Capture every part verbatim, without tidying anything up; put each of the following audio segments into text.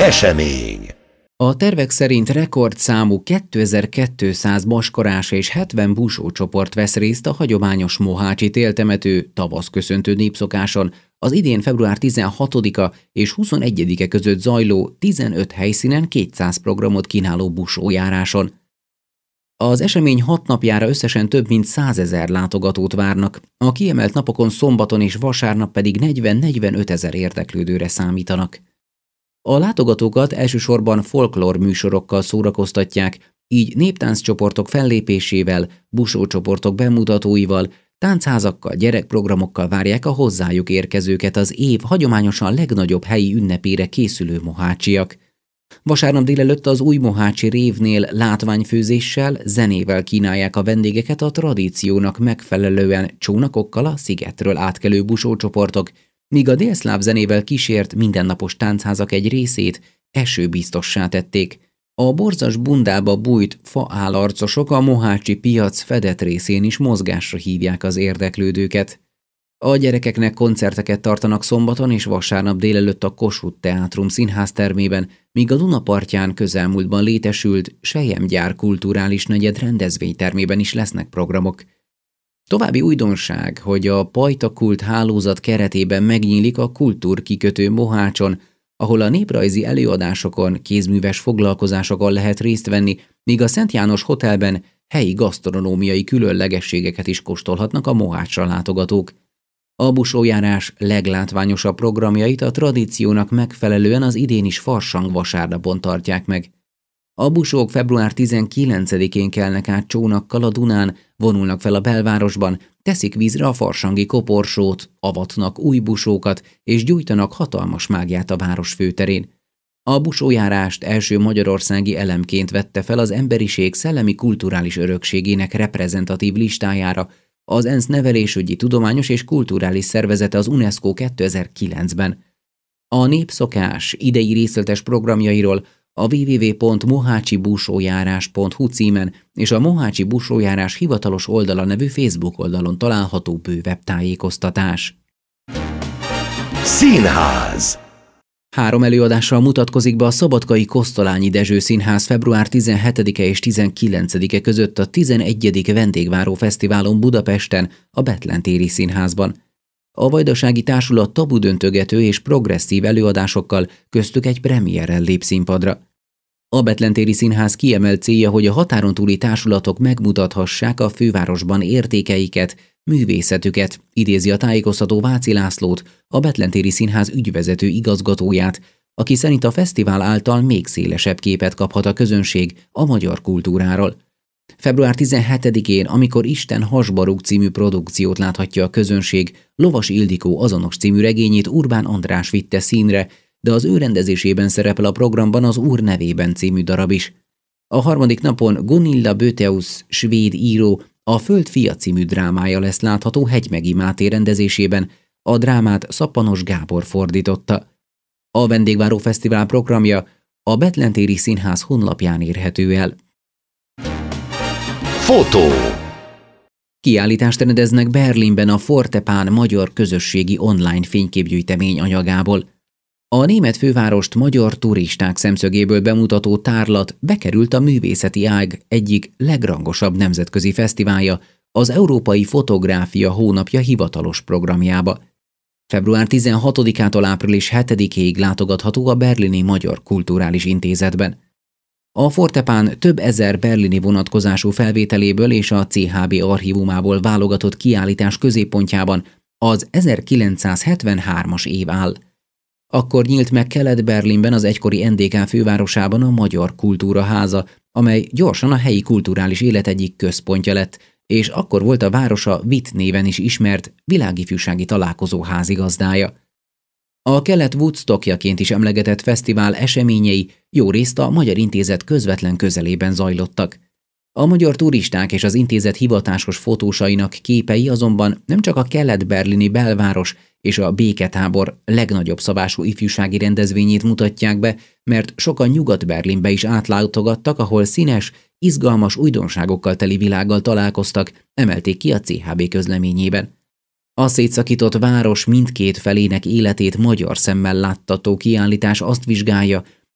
Esemény. A tervek szerint rekordszámú kétezer-kétszáz maskarás és hetven busócsoport vesz részt a hagyományos mohácsi téltemető tavaszköszöntő népszokáson, az idén február tizenhatodika és huszonegyedike között zajló tizenöt helyszínen kétszáz programot kínáló busójáráson. Az esemény hat napjára összesen több mint százezer látogatót várnak, a kiemelt napokon szombaton és vasárnap pedig negyven-negyvenöt ezer érdeklődőre számítanak. A látogatókat elsősorban folklór műsorokkal szórakoztatják, így néptánccsoportok fellépésével, busócsoportok bemutatóival, táncházakkal, gyerekprogramokkal várják a hozzájuk érkezőket az év hagyományosan legnagyobb helyi ünnepére készülő mohácsiak. Vasárnap délelőtt az új mohácsi révnél látványfőzéssel, zenével kínálják a vendégeket a tradíciónak megfelelően csónakokkal a szigetről átkelő busócsoportok, míg a délszláv zenével kísért mindennapos táncházak egy részét esőbiztossá tették. A borzas bundába bújt faállarcosok a mohácsi piac fedett részén is mozgásra hívják az érdeklődőket. A gyerekeknek koncerteket tartanak szombaton és vasárnap délelőtt a Kossuth Teátrum színháztermében, míg a Dunapartján közelmúltban létesült Selyemgyár kulturális negyed rendezvénytermében is lesznek programok. További újdonság, hogy a Pajta Kult hálózat keretében megnyílik a kultúrkikötő Mohácson, ahol a néprajzi előadásokon, kézműves foglalkozásokon lehet részt venni, míg a Szent János Hotelben helyi gasztronómiai különlegességeket is kóstolhatnak a Mohácsra látogatók. A busójárás leglátványosabb programjait a tradíciónak megfelelően az idén is farsang vasárnapon tartják meg. A busók február tizenkilencedikén kelnek át csónakkal a Dunán, vonulnak fel a belvárosban, teszik vízre a farsangi koporsót, avatnak új busókat és gyújtanak hatalmas mágiát a város főterén. A busójárást első magyarországi elemként vette fel az emberiség szellemi kulturális örökségének reprezentatív listájára az ENSZ nevelésügyi, tudományos és kulturális szervezete az UNESCO kétezer-kilencben. A népszokás idei részletes programjairól a double-u double-u double-u pont mohácsibusójárás pont hu címen és a Mohácsi Busójárás hivatalos oldala nevű Facebook oldalon található bővebb tájékoztatás. Színház. Három előadással mutatkozik be a Szabadkai Kosztolányi Dezső Színház február tizenhetedike és tizenkilencedike között a tizenegyedik Vendégváró Fesztiválon Budapesten, a Bethlen téri színházban. A Vajdasági Társulat tabudöntögető és progresszív előadásokkal, köztük egy premierrel lép színpadra. A Bethlen téri színház kiemelt célja, hogy a határon túli társulatok megmutathassák a fővárosban értékeiket, művészetüket, idézi a tájékoztató Váci Lászlót, a Bethlen téri színház ügyvezető igazgatóját, aki szerint a fesztivál által még szélesebb képet kaphat a közönség a magyar kultúráról. február tizenhetedikén, amikor Isten hasbarúg című produkciót láthatja a közönség, Lovas Ildikó azonos című regényét Urbán András vitte színre, de az ő rendezésében szerepel a programban az Úr nevében című darab is. A harmadik napon Gunilla Böteusz svéd író A Föld fia című drámája lesz látható Hegymegi Máté rendezésében, a drámát Szappanos Gábor fordította. A Vendégváró Fesztivál programja a Bethlen téri színház honlapján érhető el. Fotó. Kiállítást rendeznek Berlinben a Fortepán magyar közösségi online fényképgyűjtemény anyagából. A német fővárost magyar turisták szemszögéből bemutató tárlat bekerült a művészeti ág egyik legrangosabb nemzetközi fesztiválja, az Európai Fotográfia Hónapja hivatalos programjába. február tizenhatodikától április hetedikéig látogatható a Berlini Magyar Kulturális Intézetben. A Fortepán több ezer berlini vonatkozású felvételéből és a cé há bé archívumából válogatott kiállítás középpontjában az ezerkilencszázhetvenhármas év áll. Akkor nyílt meg Kelet-Berlinben, az egykori en dé ká fővárosában a Magyar Kultúra Háza, amely gyorsan a helyi kulturális élet egyik központja lett, és akkor volt a városa Witt néven is ismert világifjúsági találkozó házigazdája. A kelet Woodstockjaként is emlegetett fesztivál eseményei jó részt a Magyar Intézet közvetlen közelében zajlottak. A magyar turisták és az intézet hivatásos fotósainak képei azonban nem csak a kelet-berlini belváros és a béketábor legnagyobb szabású ifjúsági rendezvényét mutatják be, mert sokan Nyugat-Berlinbe is átlátogattak, ahol színes, izgalmas újdonságokkal teli világgal találkoztak, emelték ki a cé há bé közleményében. A szétszakított város mindkét felének életét magyar szemmel láttató kiállítás azt vizsgálja,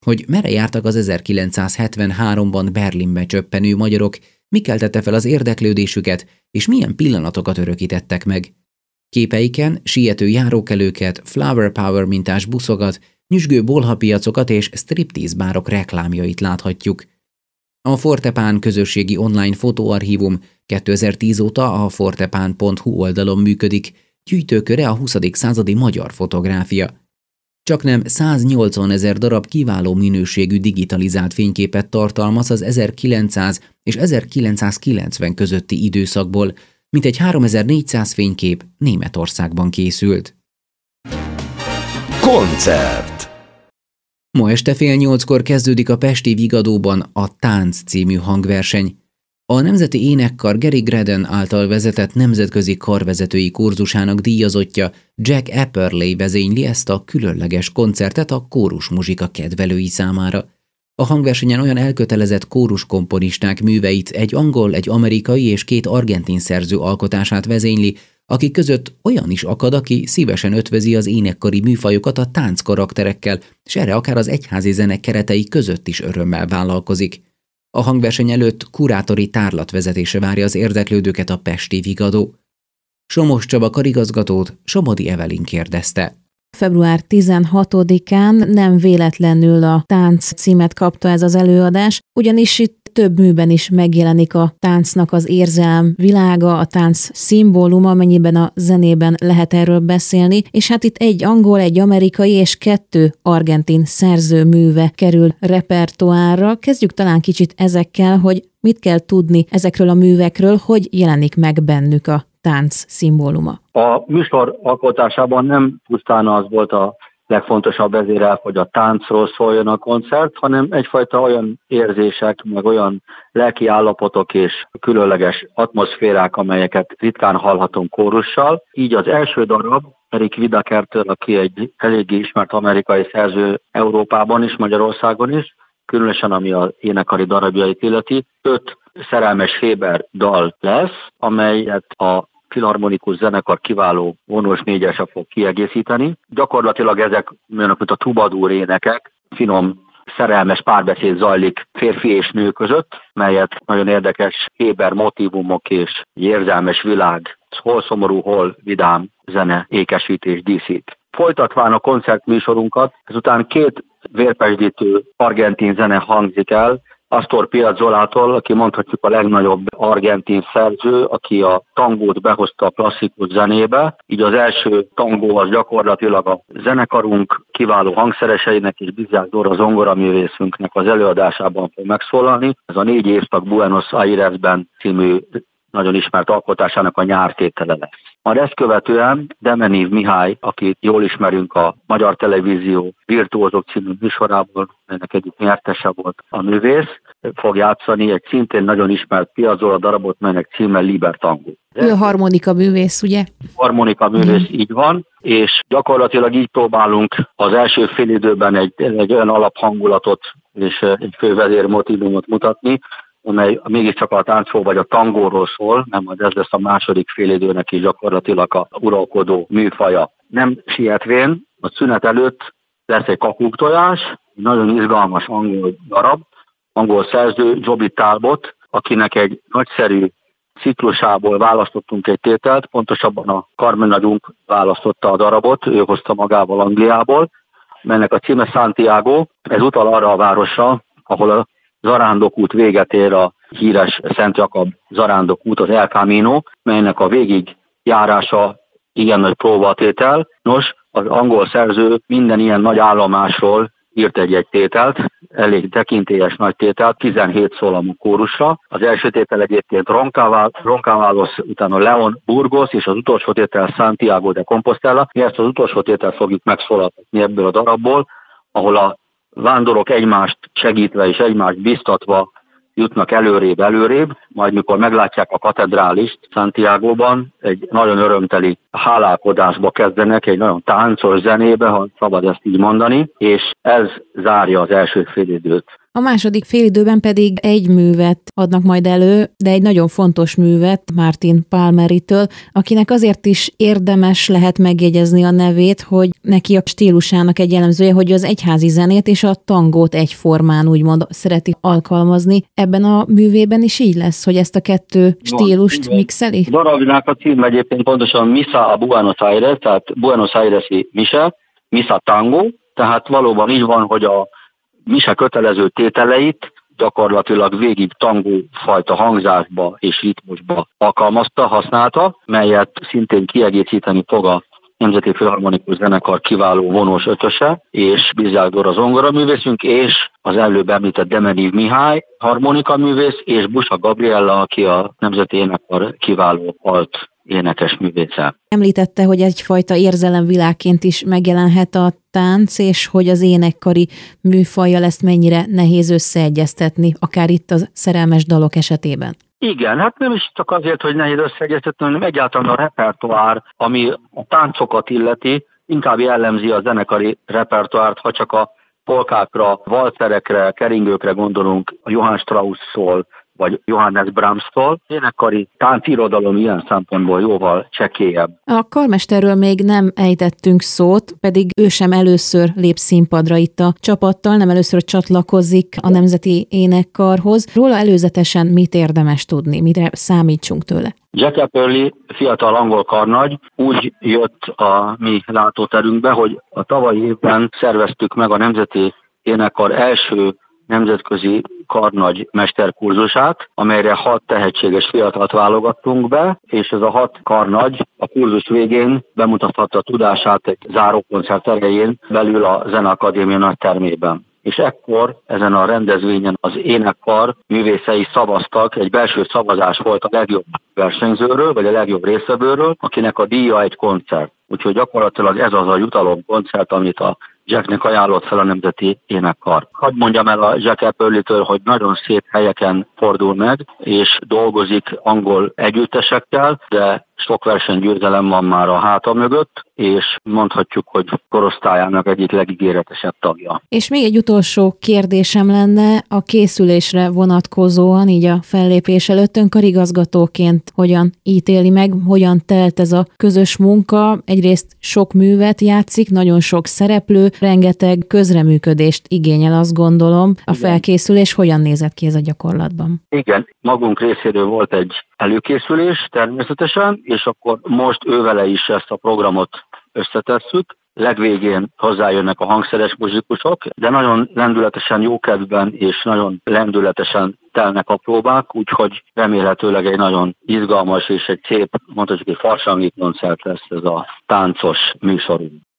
hogy merre jártak az ezerkilencszázhetvenháromban Berlinbe csöppenő magyarok, mi keltette fel az érdeklődésüket, és milyen pillanatokat örökítettek meg. Képeiken siető járókelőket, flower power mintás buszokat, nyüzsgő bolhapiacokat és striptease bárok reklámjait láthatjuk. A Fortepán közösségi online fotóarchívum kétezer-tíz óta a fortepán pont hu oldalon működik, gyűjtőköre a huszadik századi magyar fotográfia. Csaknem száznyolcvanezer darab kiváló minőségű digitalizált fényképet tartalmaz az ezerkilencszáz és ezerkilencszázkilencven közötti időszakból, mintegy háromezer-négyszáz fénykép Németországban készült. Koncert. Ma este fél nyolckor kezdődik a pesti Vigadóban a Tánc című hangverseny. A Nemzeti Énekkar Gary Graden által vezetett nemzetközi karvezetői kurzusának díjazottja Jack Epperley vezényli ezt a különleges koncertet a kórusmuzsika kedvelői számára. A hangversenyen olyan elkötelezett kóruskomponisták műveit, egy angol, egy amerikai és két argentin szerző alkotását vezényli, akik között olyan is akad, aki szívesen ötvözi az énekkari műfajokat a tánc karakterekkel, és erre akár az egyházi zene keretei között is örömmel vállalkozik. A hangverseny előtt kurátori tárlatvezetése várja az érdeklődőket a pesti Vigadó. Somos Csaba karigazgatót Somodi Evelyn kérdezte. február tizenhatodikán nem véletlenül a Tánc címet kapta ez az előadás, ugyanis itt több műben is megjelenik a táncnak az érzelem világa, a tánc szimbóluma, amennyiben a zenében lehet erről beszélni, és hát itt egy angol, egy amerikai és kettő argentin szerző műve kerül repertoárra. Kezdjük talán kicsit ezekkel, hogy mit kell tudni ezekről a művekről, hogy jelenik meg bennük a tánc szimbóluma. A műsor alkotásában nem pusztán az volt a legfontosabb vezérelv, hogy a táncról szóljon a koncert, hanem egyfajta olyan érzések, meg olyan lelki állapotok és különleges atmoszférák, amelyeket ritkán hallhatunk kórussal. Így az első darab Eric Whittakertől, aki egy eléggé ismert amerikai szerző Európában is, Magyarországon is, különösen ami az énekari darabjait illeti, öt szerelmes Féber dal lesz, amelyet a filharmonikus zenekar kiváló vonós négyese fog kiegészíteni. Gyakorlatilag ezek olyanok, mint a trubadúr énekek, finom, szerelmes párbeszéd zajlik férfi és nő között, melyet nagyon érdekes Féber motívumok és érzelmes világ, hol szomorú, hol vidám zene ékesítés díszít. Folytatván a koncertműsorunkat, ezután két vérpesdítő argentin zene hangzik el, Astor Piazzolától, aki mondhatjuk a legnagyobb argentin szerző, aki a tangót behozta a klasszikus zenébe. Így az első tangó az gyakorlatilag a zenekarunk kiváló hangszereseinek és Bizzák Dóra zongoraművészünknek az előadásában fog megszólalni. Ez a Négy évszak Buenos Airesben című nagyon ismert alkotásának a nyártétele lesz. Majd ezt követően Demenív Mihály, akit jól ismerünk a Magyar Televízió Virtuózok című műsorából, ennek egyik nyertese volt a művész, fog játszani egy szintén nagyon ismert Piazzolla darabot, melynek címe Libertango. Ő a harmonika művész, ugye? Harmonika művész, mm. így van, és gyakorlatilag így próbálunk az első félidőben egy, egy olyan alaphangulatot és egy fővezér motívumot mutatni, amely mégiscsak a táncról vagy a tangóról szól, nem, ez lesz a második félidőnek is gyakorlatilag a uralkodó műfaja. Nem sietvén, a szünet előtt lesz egy kakuktojás, egy nagyon izgalmas angol darab, angol szerző Joby Talbot, akinek egy nagyszerű ciklusából választottunk egy tételt, pontosabban a Carmen nagyunk választotta a darabot, ő hozta magával Angliából, melynek a címe Santiago, ez utal arra a városra, ahol a zarándokút véget ér a híres Szent Jakab zarándokút, az El Camino, melynek a végig járása igen nagy próbatétel. Nos, az angol szerző minden ilyen nagy állomásról írt egy-egy tételt, elég tekintélyes nagy tételt, tizenhét szólamú kórusra. Az első tétel egyébként Roncavalos, utána Leon Burgos, és az utolsó tétel Santiago de Compostela. Mi ezt az utolsó tételt fogjuk megszólaltatni ebből a darabból, ahol a vándorok egymást segítve és egymást biztatva jutnak előrébb-előrébb, majd mikor meglátják a katedrálist Santiagoban, egy nagyon örömteli hálálkodásba kezdenek, egy nagyon táncos zenébe, ha szabad ezt így mondani, és ez zárja az első félidőt. A második félidőben pedig egy művet adnak majd elő, de egy nagyon fontos művet Martin Palmeritől, akinek azért is érdemes lehet megjegyezni a nevét, hogy neki a stílusának egy jellemzője, hogy az egyházi zenét és a tangót egyformán úgymond szereti alkalmazni. Ebben a művében is így lesz, hogy ezt a kettő stílust van, mixeli? Darabjának a cím egyébként pontosan Misa a Buenos Aires, tehát Buenos Aires-i mise, Misa tango, tehát valóban így van, hogy a mise kötelező tételeit gyakorlatilag végig tangó fajta hangzásba és ritmusba alkalmazta, használta, melyet szintén kiegészíteni fog a Nemzeti Filharmonikus Zenekar kiváló vonós ötöse, és Bizák Dóra zongoraművészünk, és az előbb említett Demeniv Mihály harmonikaművész, és Busa Gabriella, aki a Nemzeti Énekkar kiváló alt énekes művésze. Említette, hogy egyfajta érzelemvilágként is megjelenhet a tánc, és hogy az énekkari műfajjal ezt mennyire nehéz összeegyeztetni, akár itt a szerelmes dalok esetében. Igen, hát nem is csak azért, hogy nehéz összeegyeztetni, hanem egyáltalán a repertoár, ami a táncokat illeti, inkább jellemzi a zenekari repertoárt, ha csak a polkákra, valcerekre, keringőkre gondolunk, a Johann Strauss-szól, vagy Johannes Brahms-tól. Énekkari táncirodalom ilyen szempontból jóval csekélyebb. A karmesterről még nem ejtettünk szót, pedig ő sem először lép színpadra itt a csapattal, nem először csatlakozik a Nemzeti Énekkarhoz. Róla előzetesen mit érdemes tudni, mire számítsunk tőle? Jack Epperly, fiatal angol karnagy, úgy jött a mi látóterünkbe, hogy a tavalyi évben szerveztük meg a Nemzeti Énekkar első nemzetközi karnagy mesterkurzusát, amelyre hat tehetséges fiatalt válogattunk be, és ez a hat karnagy a kurzus végén bemutathatta a tudását egy zárókoncert erején belül a Zeneakadémia nagy termében. És ekkor ezen a rendezvényen az énekkar művészei szavaztak, egy belső szavazás volt a legjobb versenyzőről, vagy a legjobb résztvevőről, akinek a díja egy koncert. Úgyhogy gyakorlatilag ez az a jutalomkoncert, amit a Jacknek ajánlott fel a Nemzeti Énekkar. Hadd mondjam el a Jack Epperlytől, hogy nagyon szép helyeken fordul meg, és dolgozik angol együttesekkel, de sok versenygyőzelem van már a háta mögött, és mondhatjuk, hogy korosztályának egyik legígéretesebb tagja. És még egy utolsó kérdésem lenne a készülésre vonatkozóan, így a fellépés előtt ön karigazgatóként hogyan ítéli meg, hogyan telt ez a közös munka? Egyrészt sok művet játszik, nagyon sok szereplő, rengeteg közreműködést igényel, azt gondolom. A felkészülés hogyan nézett ki ez a gyakorlatban? Igen, magunk részéről volt egy előkészülés természetesen, és akkor most ővele is ezt a programot összetesszük. Legvégén hozzájönnek a hangszeres muzsikusok, de nagyon lendületesen, jókedvben és nagyon lendületesen telnek a próbák, úgyhogy remélhetőleg egy nagyon izgalmas és egy szép, mondhatjuk egy farsangi koncert lesz ez a táncos műsorunk.